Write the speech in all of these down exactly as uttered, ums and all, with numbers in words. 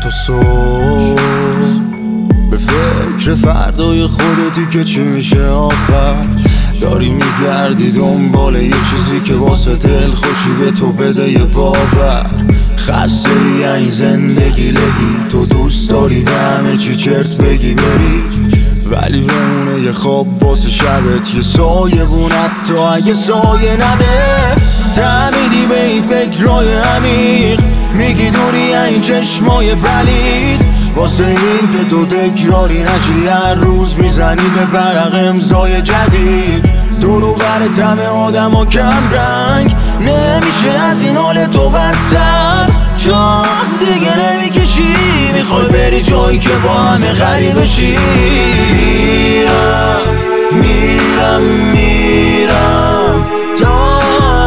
تو صبح به فکر فردای خودتی که چی میشه آخر. داری میگردی دنبال یه چیزی که واسه دل خوشی به تو بده یه باور. خسته ای این زندگی لگی، تو دوست داری به همه چی چرت بگی بری، ولی بمونه یه خواب واسه شبت، یه سایه بونت تو اگه سایه نده. تعمیدی به این فکرهای عمیق، میگی دوری این چشمای پلید، واسه این که تو تکراری نشی هر روز میزنی به ورق امضای جدید. دور و برت همه آدم ها کم رنگ، نمیشه از این حال تو بدتر، چون دیگه نمیکشی میخوای بری جایی که با همه غریبه شی. میرم میرم میرم تا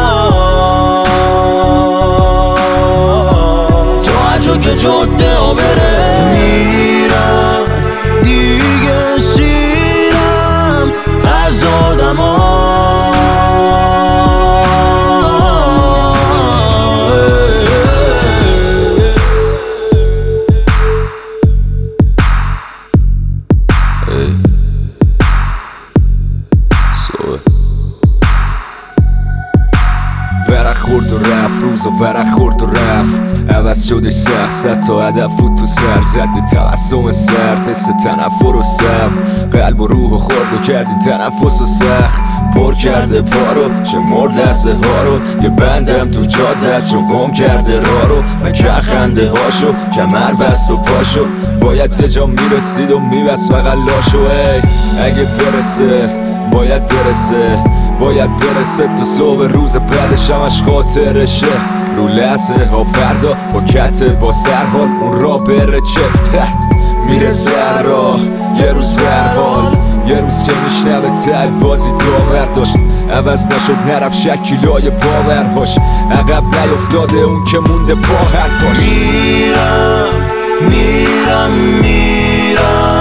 تا هر جا که جاده ها بره. میرم دیگه سیرم از آدم ها. ورق خورد و رفت، روزا ورق خورد و رفت، عوض شدش سخت، صد تا هدف بود تو سر، زد تبسم سرد، حس تنفر و سب، قلب و روح و خورد و کردی تنفس و سخت، پر کرده پارو شمرد لحظه ها رو، یه بندم تو جاده است چون گم کرده راه رو، و که خنده هاشو کمر بست و پاشو، باید به جا میرسید و میبست فقط لاشو. ای اگه برسه باید برسه، باید برسه تو صبح روز بعدش همش خاطرشه، رو لحظه ها فردا با کته با سرحال اون را بره چفت. میرسه هر راه یه روز به هر حال، یه روز که میشنوه تل بازی داور داشت، عوض نشد نرفت شکیلای باورهاش، عقب نیفتاده اون که مونده با حرفاش. میرم میرم میرم